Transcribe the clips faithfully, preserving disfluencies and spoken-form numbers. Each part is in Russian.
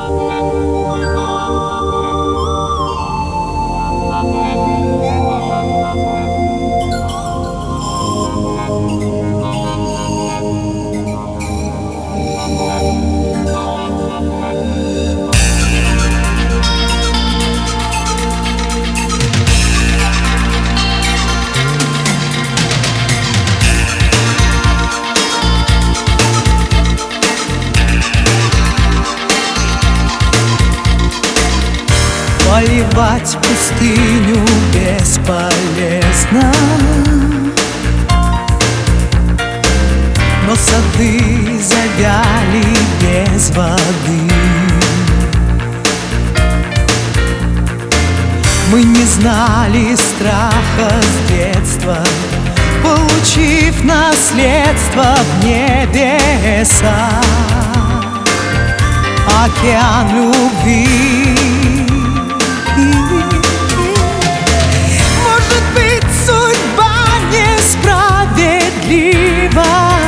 Поливать пустыню бесполезно, но сады завяли без воды. Мы не знали страха с детства, получив наследство в небеса. Океан любви. Может быть, судьба несправедлива,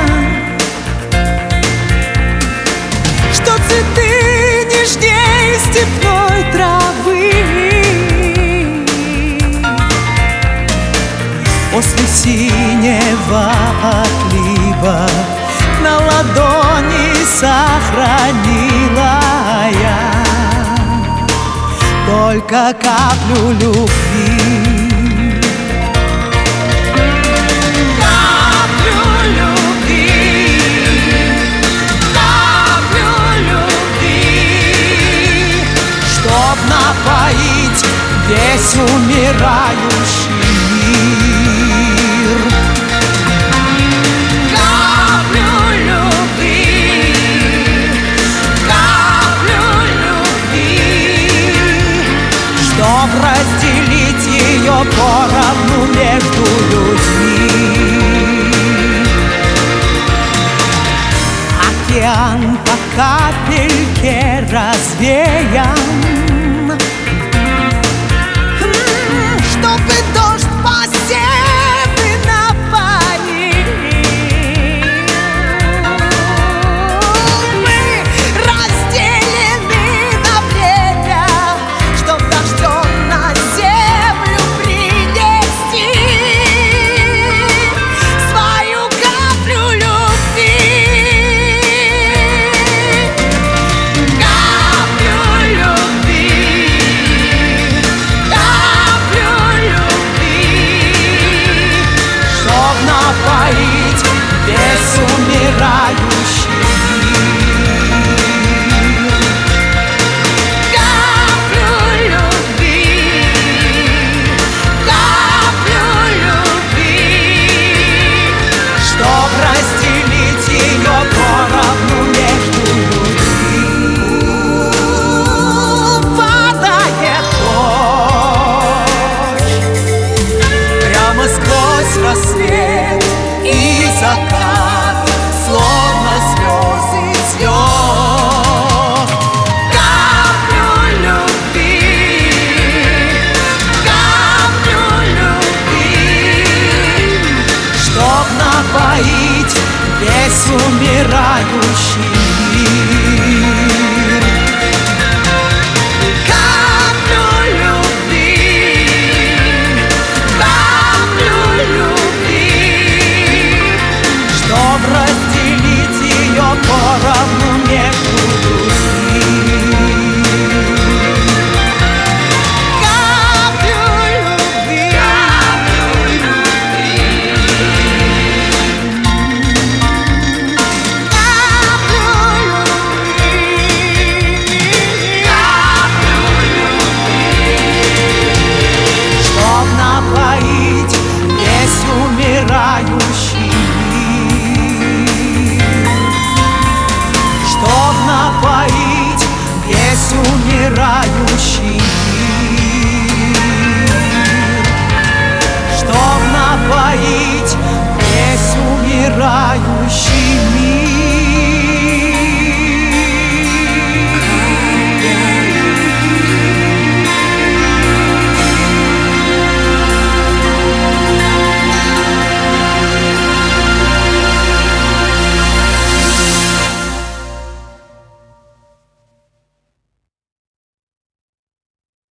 что цветы нежней степной травы после синего отлива на ладони сохранила я только каплю любви. Каплю любви, каплю любви, чтоб напоить весь умирающий мир. Каплю любви, каплю любви, чтоб разделить ее поровну между людьми. Океан по капельке развеян,